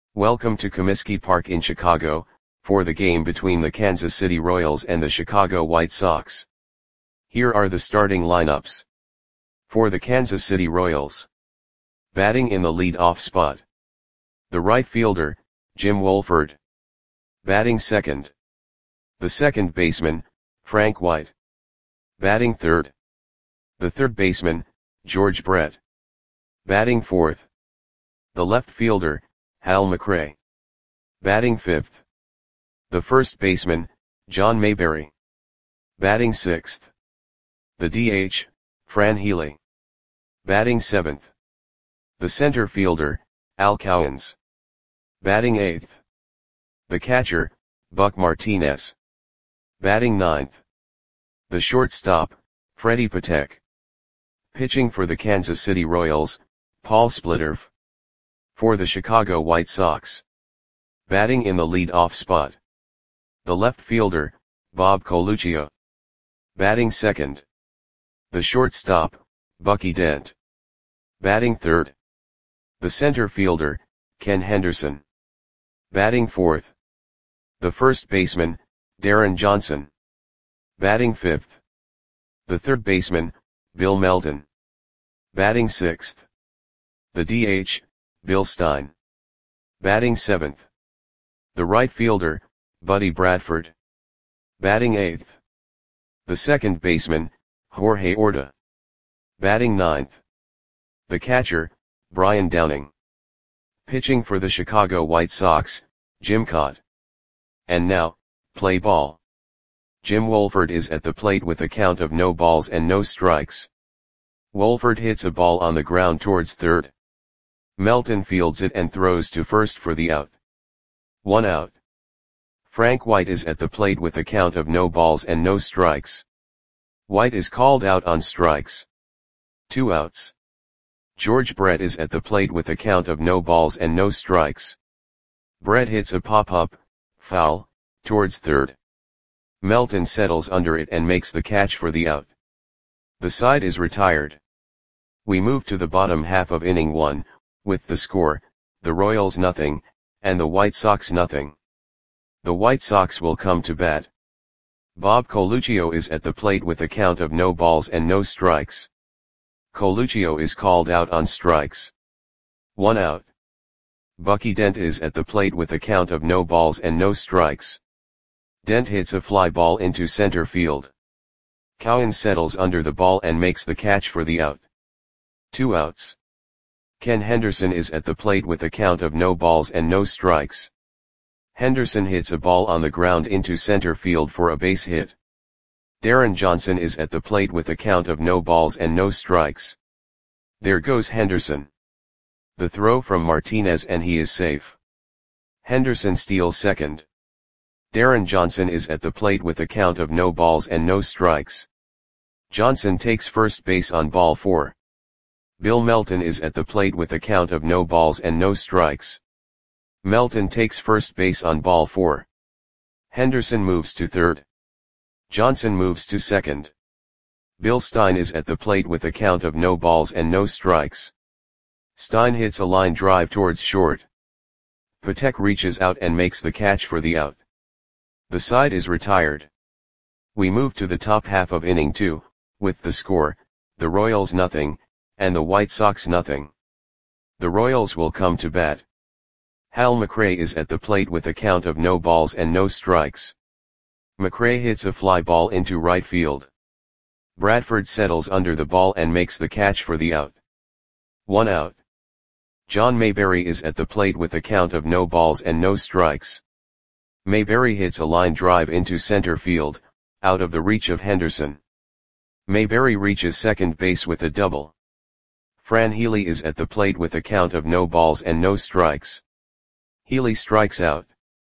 Welcome to Comiskey Park in Chicago, for the game between the Kansas City Royals and the Chicago White Sox. Here are the starting lineups. For the Kansas City Royals. Batting in the lead-off spot. The right fielder, Jim Wohlford. Batting second. The second baseman, Frank White. Batting third. The third baseman, George Brett. Batting fourth. The left fielder, Hal McRae. Batting fifth. The first baseman, John Mayberry. Batting sixth. The DH, Fran Healy. Batting seventh. The center fielder, Al Cowens. Batting eighth. The catcher, Buck Martinez. Batting ninth. The shortstop, Freddie Patek. Pitching for the Kansas City Royals, Paul Splitterf. For the Chicago White Sox. Batting in the lead-off spot. The left fielder, Bob Coluccio. Batting second. The shortstop, Bucky Dent. Batting third. The center fielder, Ken Henderson. Batting fourth. The first baseman, Darren Johnson. Batting fifth. The third baseman, Bill Melton. Batting sixth. The DH, Bill Stein. Batting seventh. The right fielder, Buddy Bradford. Batting eighth. The second baseman, Jorge Orta. Batting ninth. The catcher, Brian Downing. Pitching for the Chicago White Sox, Jim Kaat. And now, play ball. Jim Wohlford is at the plate with a count of no balls and no strikes. Wohlford hits a ball on the ground towards third. Melton fields it and throws to first for the out. 1 out. Frank White is at the plate with a count of no balls and no strikes. White is called out on strikes. 2 outs. George Brett is at the plate with a count of no balls and no strikes. Brett hits a pop-up, foul, towards third. Melton settles under it and makes the catch for the out. The side is retired. We move to the bottom half of inning 1, with the score, the Royals nothing, and the White Sox nothing. The White Sox will come to bat. Bob Coluccio is at the plate with a count of no balls and no strikes. Coluccio is called out on strikes. 1 out. Bucky Dent is at the plate with a count of no balls and no strikes. Dent hits a fly ball into center field. Cowens settles under the ball and makes the catch for the out. 2 outs. Ken Henderson is at the plate with a count of no balls and no strikes. Henderson hits a ball on the ground into center field for a base hit. Darren Johnson is at the plate with a count of no balls and no strikes. There goes Henderson. The throw from Martinez and he is safe. Henderson steals second. Darren Johnson is at the plate with a count of no balls and no strikes. Johnson takes first base on ball 4. Bill Melton is at the plate with a count of no balls and no strikes. Melton takes first base on ball 4. Henderson moves to third. Johnson moves to second. Bill Stein is at the plate with a count of no balls and no strikes. Stein hits a line drive towards short. Patek reaches out and makes the catch for the out. The side is retired. We move to the top half of inning 2, with the score, the Royals nothing, and the White Sox nothing. The Royals will come to bat. Hal McRae is at the plate with a count of no balls and no strikes. McRae hits a fly ball into right field. Bradford settles under the ball and makes the catch for the out. 1 out. John Mayberry is at the plate with a count of no balls and no strikes. Mayberry hits a line drive into center field, out of the reach of Henderson. Mayberry reaches second base with a double. Fran Healy is at the plate with a count of no balls and no strikes. Healy strikes out.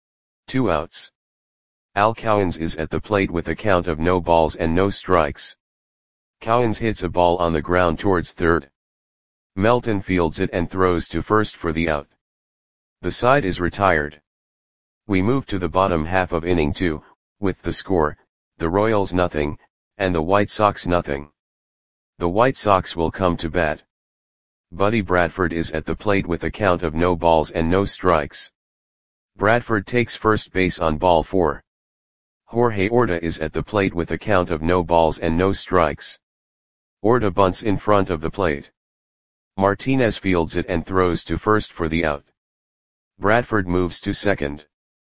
2 outs. Al Cowens is at the plate with a count of no balls and no strikes. Cowens hits a ball on the ground towards third. Melton fields it and throws to first for the out. The side is retired. We move to the bottom half of inning 2, with the score, the Royals nothing, and the White Sox nothing. The White Sox will come to bat. Buddy Bradford is at the plate with a count of no balls and no strikes. Bradford takes first base on ball 4. Jorge Orta is at the plate with a count of no balls and no strikes. Orta bunts in front of the plate. Martinez fields it and throws to first for the out. Bradford moves to second.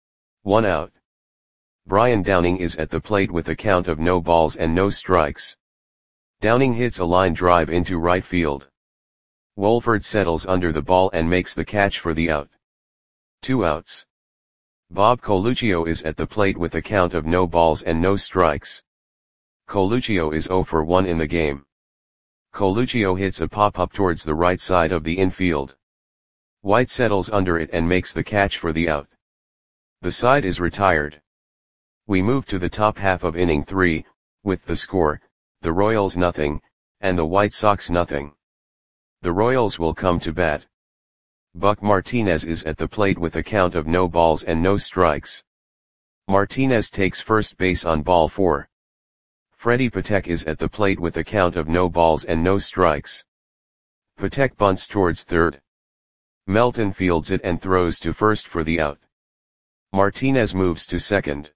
1 out. Brian Downing is at the plate with a count of no balls and no strikes. Downing hits a line drive into right field. Wolford settles under the ball and makes the catch for the out. 2 outs. Bob Coluccio is at the plate with a count of no balls and no strikes. Coluccio is 0 for 1 in the game. Coluccio hits a pop-up towards the right side of the infield. White settles under it and makes the catch for the out. The side is retired. We move to the top half of inning 3, with the score, the Royals nothing, and the White Sox nothing. The Royals will come to bat. Buck Martinez is at the plate with a count of no balls and no strikes. Martinez takes first base on ball 4. Freddie Patek is at the plate with a count of no balls and no strikes. Patek bunts towards third. Melton fields it and throws to first for the out. Martinez moves to second.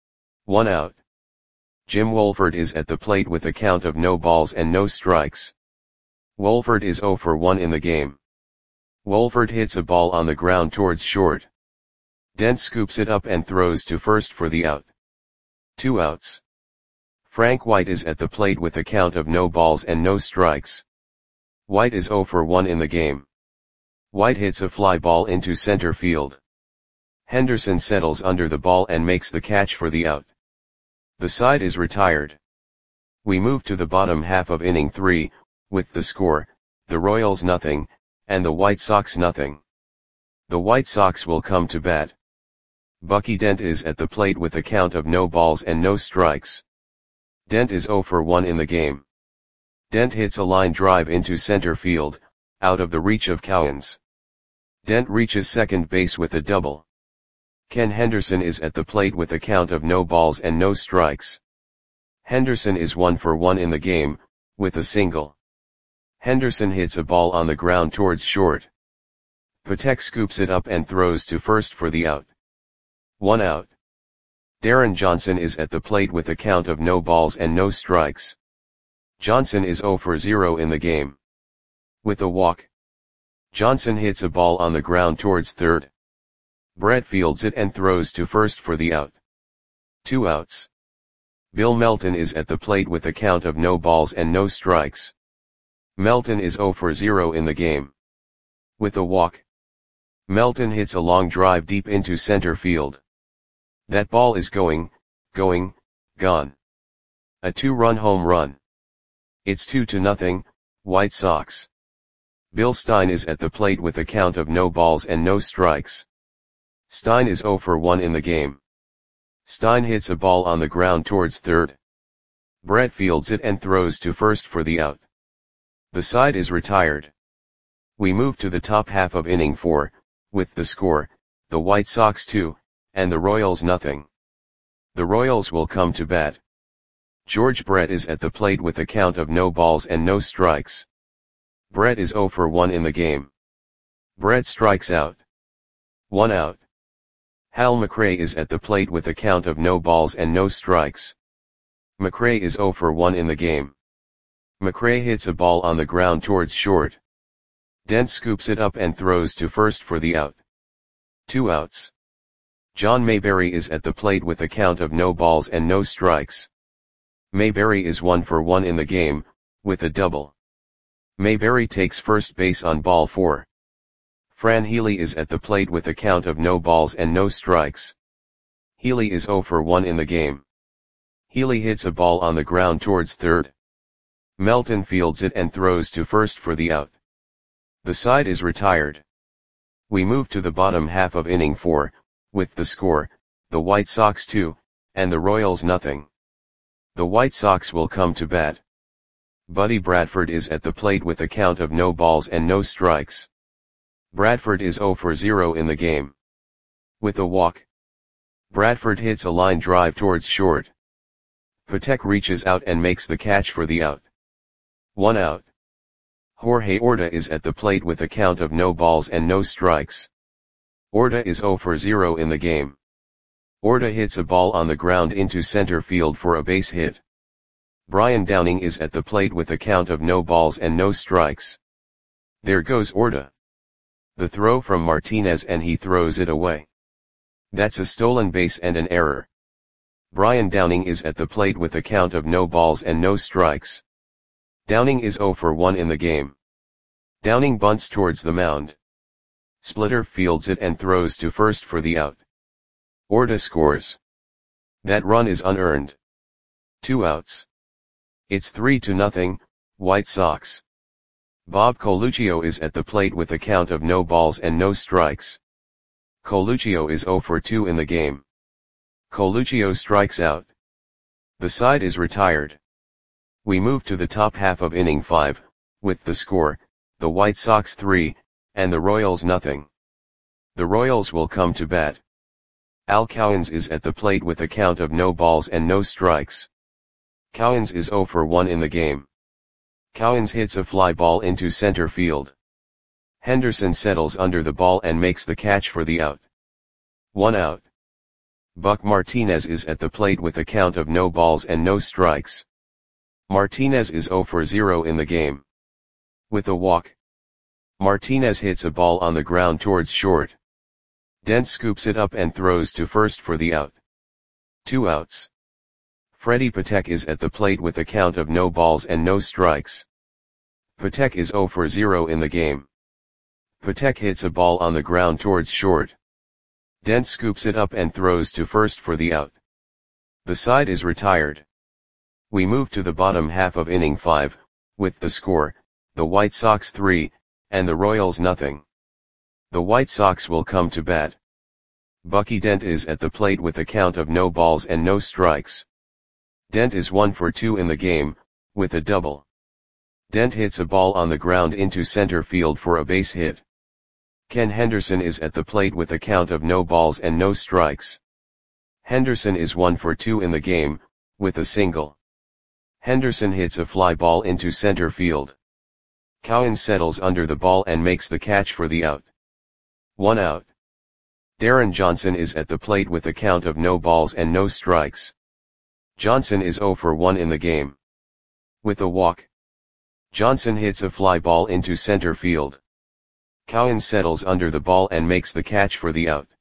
1 out. Jim Wolford is at the plate with a count of no balls and no strikes. Wolford is 0 for 1 in the game. Wolford hits a ball on the ground towards short. Dent scoops it up and throws to first for the out. 2 outs. Frank White is at the plate with a count of no balls and no strikes. White is 0 for 1 in the game. White hits a fly ball into center field. Henderson settles under the ball and makes the catch for the out. The side is retired. We move to the bottom half of inning 3, with the score, the Royals nothing, and the White Sox nothing. The White Sox will come to bat. Bucky Dent is at the plate with a count of no balls and no strikes. Dent is 0 for 1 in the game. Dent hits a line drive into center field, out of the reach of Cowens. Dent reaches second base with a double. Ken Henderson is at the plate with a count of no balls and no strikes. Henderson is 1 for 1 in the game, with a single. Henderson hits a ball on the ground towards short. Patek scoops it up and throws to first for the out. 1 out. Darren Johnson is at the plate with a count of no balls and no strikes. Johnson is 0 for 0 in the game. With a walk. Johnson hits a ball on the ground towards third. Brett fields it and throws to first for the out. 2 outs. Bill Melton is at the plate with a count of no balls and no strikes. Melton is 0 for 0 in the game. With a walk. Melton hits a long drive deep into center field. That ball is gone. A 2-run home run. It's 2-0, White Sox. Bill Stein is at the plate with a count of no balls and no strikes. Stein is 0 for 1 in the game. Stein hits a ball on the ground towards third. Brett fields it and throws to first for the out. The side is retired. We move to the top half of inning 4, with the score, the White Sox 2, and the Royals nothing. The Royals will come to bat. George Brett is at the plate with a count of no balls and no strikes. Brett is 0 for 1 in the game. Brett strikes out. 1 out. Hal McRae is at the plate with a count of no balls and no strikes. McRae is 0 for 1 in the game. McRae hits a ball on the ground towards short. Dent scoops it up and throws to first for the out. 2 outs. John Mayberry is at the plate with a count of no balls and no strikes. Mayberry is 1 for 1 in the game, with a double. Mayberry takes first base on ball 4. Fran Healy is at the plate with a count of no balls and no strikes. Healy is 0 for 1 in the game. Healy hits a ball on the ground towards third. Melton fields it and throws to first for the out. The side is retired. We move to the bottom half of inning 4, with the score, the White Sox 2, and the Royals nothing. The White Sox will come to bat. Buddy Bradford is at the plate with a count of no balls and no strikes. Bradford is 0 for 0 in the game. With a walk. Bradford hits a line drive towards short. Patek reaches out and makes the catch for the out. 1 out. Jorge Orta is at the plate with a count of no balls and no strikes. Orta is 0 for 0 in the game. Orta hits a ball on the ground into center field for a base hit. Brian Downing is at the plate with a count of no balls and no strikes. There goes Orta. The throw from Martinez and he throws it away. That's a stolen base and an error. Brian Downing is at the plate with a count of no balls and no strikes. Downing is 0 for 1 in the game. Downing bunts towards the mound. Splitter fields it and throws to first for the out. Orta scores. That run is unearned. 2 outs. It's 3-0, White Sox. Bob Coluccio is at the plate with a count of no balls and no strikes. Coluccio is 0 for 2 in the game. Coluccio strikes out. The side is retired. We move to the top half of inning 5, with the score, the White Sox 3, and the Royals nothing. The Royals will come to bat. Al Cowens is at the plate with a count of no balls and no strikes. Cowens is 0 for 1 in the game. Cowens hits a fly ball into center field. Henderson settles under the ball and makes the catch for the out. 1 out. Buck Martinez is at the plate with a count of no balls and no strikes. Martinez is 0 for 0 in the game. With a walk. Martinez hits a ball on the ground towards short. Dent scoops it up and throws to first for the out. 2 outs. Freddie Patek is at the plate with a count of no balls and no strikes. Patek is 0 for 0 in the game. Patek hits a ball on the ground towards short. Dent scoops it up and throws to first for the out. The side is retired. We move to the bottom half of inning 5, with the score, the White Sox 3, and the Royals nothing. The White Sox will come to bat. Bucky Dent is at the plate with a count of no balls and no strikes. Dent is 1 for 2 in the game, with a double. Dent hits a ball on the ground into center field for a base hit. Ken Henderson is at the plate with a count of no balls and no strikes. Henderson is 1 for 2 in the game, with a single. Henderson hits a fly ball into center field. Cowens settles under the ball and makes the catch for the out. 1 out. Darren Johnson is at the plate with a count of no balls and no strikes. Johnson is 0 for 1 in the game. With a walk. Johnson hits a fly ball into center field. Cowens settles under the ball and makes the catch for the out.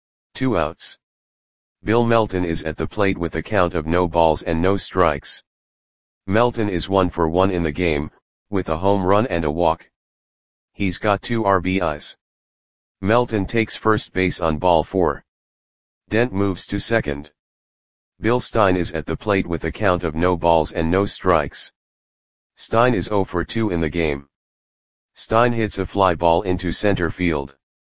2 outs. Bill Melton is at the plate with a count of no balls and no strikes. Melton is 1 for 1 in the game, with a home run and a walk. He's got 2 RBIs. Melton takes first base on ball 4. Dent moves to second. Bill Stein is at the plate with a count of no balls and no strikes. Stein is 0 for 2 in the game. Stein hits a fly ball into center field.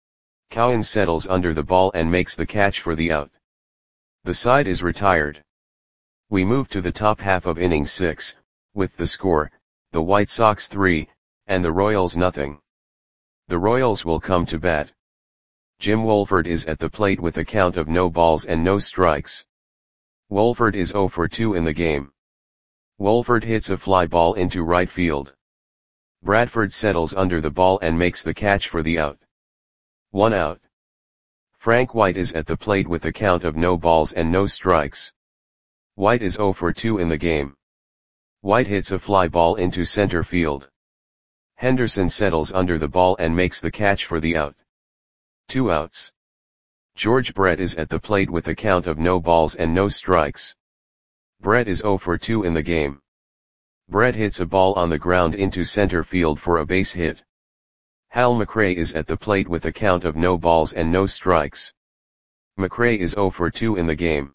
Cowens settles under the ball and makes the catch for the out. The side is retired. We move to the top half of inning 6, with the score, the White Sox 3, and the Royals nothing. The Royals will come to bat. Jim Wolford is at the plate with a count of no balls and no strikes. Wolford is 0 for 2 in the game. Wolford hits a fly ball into right field. Bradford settles under the ball and makes the catch for the out. 1 out. Frank White is at the plate with a count of no balls and no strikes. White is 0 for 2 in the game. White hits a fly ball into center field. Henderson settles under the ball and makes the catch for the out. 2 outs. George Brett is at the plate with a count of no balls and no strikes. Brett is 0 for 2 in the game. Brett hits a ball on the ground into center field for a base hit. Hal McRae is at the plate with a count of no balls and no strikes. McRae is 0 for 2 in the game.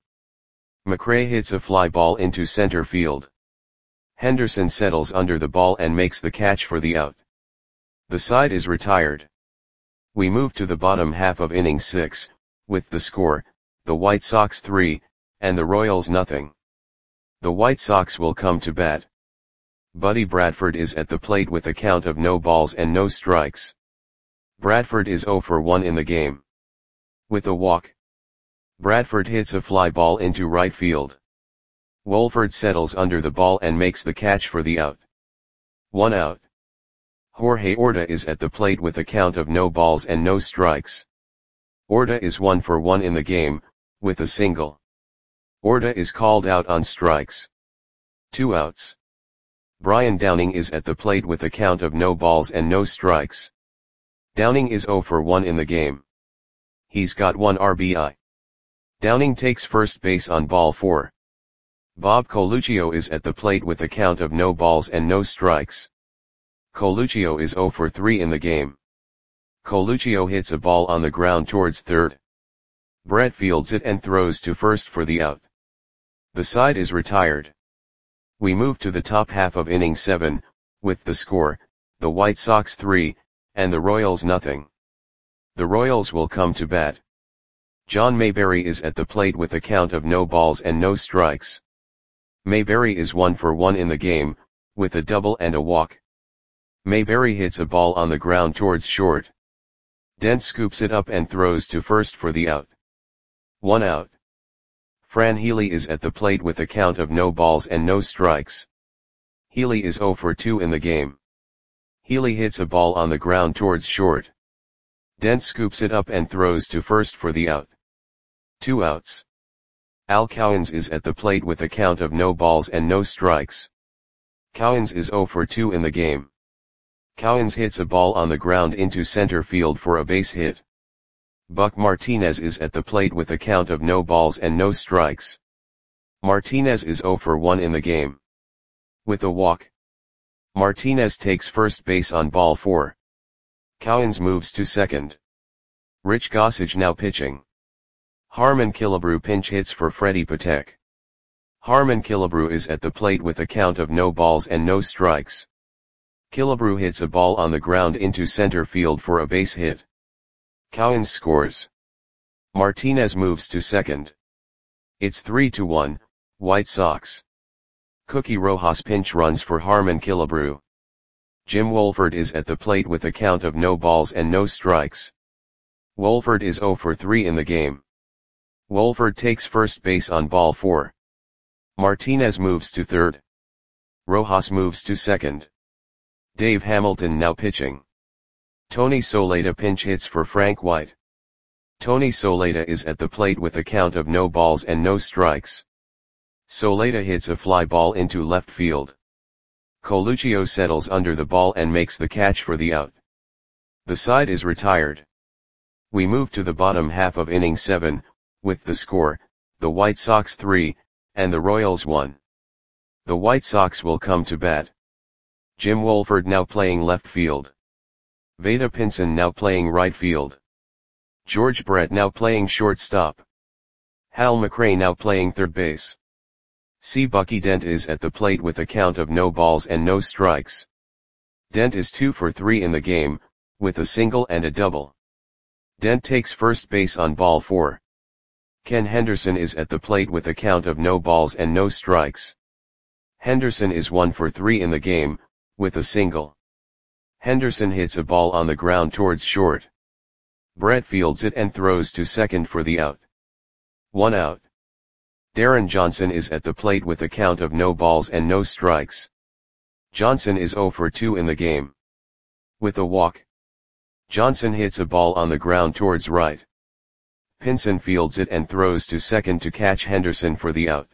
McRae hits a fly ball into center field. Henderson settles under the ball and makes the catch for the out. The side is retired. We move to the bottom half of inning 6, with the score, the White Sox 3, and the Royals nothing. The White Sox will come to bat. Buddy Bradford is at the plate with a count of no balls and no strikes. Bradford is 0 for 1 in the game. With a walk. Bradford hits a fly ball into right field. Wolford settles under the ball and makes the catch for the out. 1 out. Jorge Orta is at the plate with a count of no balls and no strikes. Orta is 1 for 1 in the game, with a single. Orta is called out on strikes. 2 outs. Brian Downing is at the plate with a count of no balls and no strikes. Downing is 0 for 1 in the game. He's got 1 RBI. Downing takes first base on ball 4. Bob Coluccio is at the plate with a count of no balls and no strikes. Coluccio is 0 for 3 in the game. Coluccio hits a ball on the ground towards third. Brett fields it and throws to first for the out. The side is retired. We move to the top half of inning 7, with the score, the White Sox 3, and the Royals nothing. The Royals will come to bat. John Mayberry is at the plate with a count of no balls and no strikes. Mayberry is 1 for 1 in the game, with a double and a walk. Mayberry hits a ball on the ground towards short. Dent scoops it up and throws to first for the out. 1 out. Fran Healy is at the plate with a count of no balls and no strikes. Healy is 0 for 2 in the game. Healy hits a ball on the ground towards short. Dent scoops it up and throws to first for the out. 2 outs. Al Cowens is at the plate with a count of no balls and no strikes. Cowens is 0 for 2 in the game. Cowens hits a ball on the ground into center field for a base hit. Buck Martinez is at the plate with a count of no balls and no strikes. Martinez is 0 for 1 in the game. With a walk. Martinez takes first base on ball 4. Cowens moves to second. Rich Gossage now pitching. Harmon Killebrew pinch hits for Freddie Patek. Harmon Killebrew is at the plate with a count of no balls and no strikes. Killebrew hits a ball on the ground into center field for a base hit. Cowens scores. Martinez moves to second. It's 3-1, White Sox. Cookie Rojas pinch runs for Harmon Killebrew. Jim Wolford is at the plate with a count of no balls and no strikes. Wolford is 0 for 3 in the game. Wolford takes first base on ball 4. Martinez moves to third. Rojas moves to second. Dave Hamilton now pitching. Tony Soleta pinch hits for Frank White. Tony Soleta is at the plate with a count of no balls and no strikes. Soleta hits a fly ball into left field. Coluccio settles under the ball and makes the catch for the out. The side is retired. We move to the bottom half of inning 7, with the score, the White Sox 3, and the Royals 1. The White Sox will come to bat. Jim Wolford now playing left field. Vada Pinson now playing right field. George Brett now playing shortstop. Hal McRae now playing third base. C. Bucky Dent is at the plate with a count of no balls and no strikes. Dent is 2 for 3 in the game, with a single and a double. Dent takes first base on ball 4. Ken Henderson is at the plate with a count of no balls and no strikes. Henderson is 1 for 3 in the game, with a single. Henderson hits a ball on the ground towards short. Brett fields it and throws to second for the out. 1 out. Darren Johnson is at the plate with a count of no balls and no strikes. Johnson is 0 for 2 in the game. With a walk. Johnson hits a ball on the ground towards right. Pinson fields it and throws to second to catch Henderson for the out.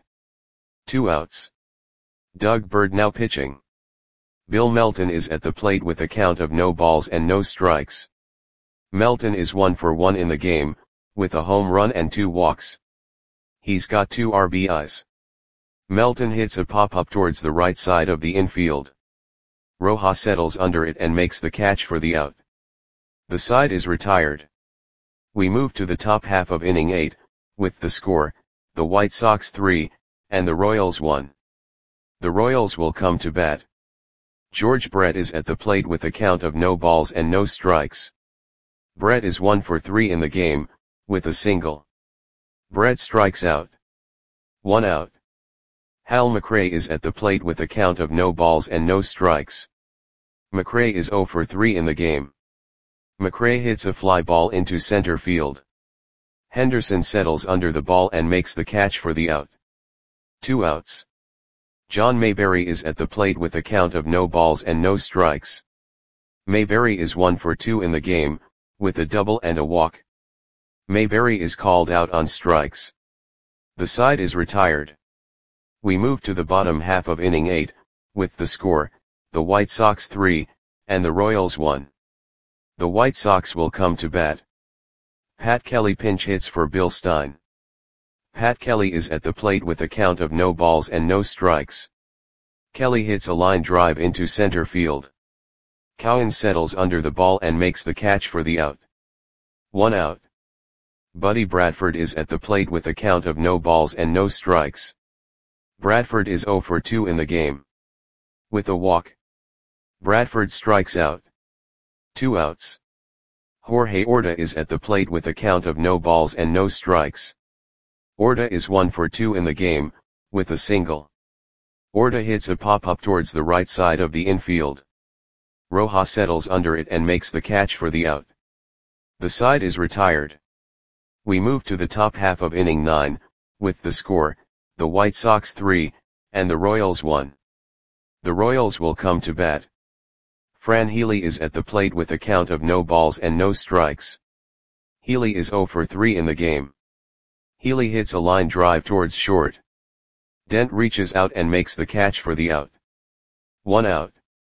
2 outs. Doug Bird now pitching. Bill Melton is at the plate with a count of no balls and no strikes. Melton is 1 for 1 in the game, with a home run and 2 walks. He's got 2 RBIs. Melton hits a pop-up towards the right side of the infield. Rojas settles under it and makes the catch for the out. The side is retired. We move to the top half of inning 8, with the score, the White Sox 3, and the Royals 1. The Royals will come to bat. George Brett is at the plate with a count of no balls and no strikes. Brett is 1 for 3 in the game, with a single. Brett strikes out. 1 out. Hal McRae is at the plate with a count of no balls and no strikes. McRae is 0 for 3 in the game. McRae hits a fly ball into center field. Henderson settles under the ball and makes the catch for the out. 2 outs. John Mayberry is at the plate with a count of no balls and no strikes. Mayberry is 1 for 2 in the game, with a double and a walk. Mayberry is called out on strikes. The side is retired. We move to the bottom half of inning 8, with the score, the White Sox 3, and the Royals 1. The White Sox will come to bat. Pat Kelly pinch hits for Bill Stein. Pat Kelly is at the plate with a count of no balls and no strikes. Kelly hits a line drive into center field. Cowan settles under the ball and makes the catch for the out. 1 out. Buddy Bradford is at the plate with a count of no balls and no strikes. Bradford is 0 for 2 in the game. With a walk, Bradford strikes out. 2 outs. Jorge Orta is at the plate with a count of no balls and no strikes. Orta is 1 for 2 in the game, with a single. Orta hits a pop-up towards the right side of the infield. Rojas settles under it and makes the catch for the out. The side is retired. We move to the top half of inning 9, with the score, the White Sox 3, and the Royals 1. The Royals will come to bat. Fran Healy is at the plate with a count of no balls and no strikes. Healy is 0 for 3 in the game. Healy hits a line drive towards short. Dent reaches out and makes the catch for the out. 1 out.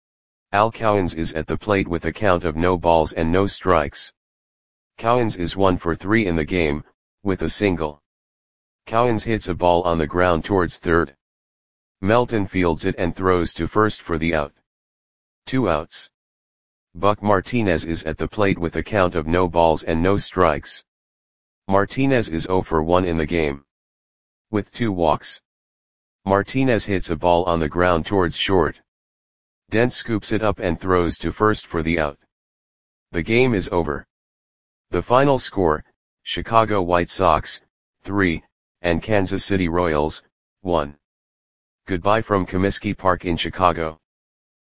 Al Cowens is at the plate with a count of no balls and no strikes. Cowens is 1 for 3 in the game, with a single. Cowens hits a ball on the ground towards third. Melton fields it and throws to first for the out. 2 outs. Buck Martinez is at the plate with a count of no balls and no strikes. Martinez is 0 for 1 in the game. With 2 walks. Martinez hits a ball on the ground towards short. Dent scoops it up and throws to first for the out. The game is over. The final score, Chicago White Sox, 3, and Kansas City Royals, 1. Goodbye from Comiskey Park in Chicago.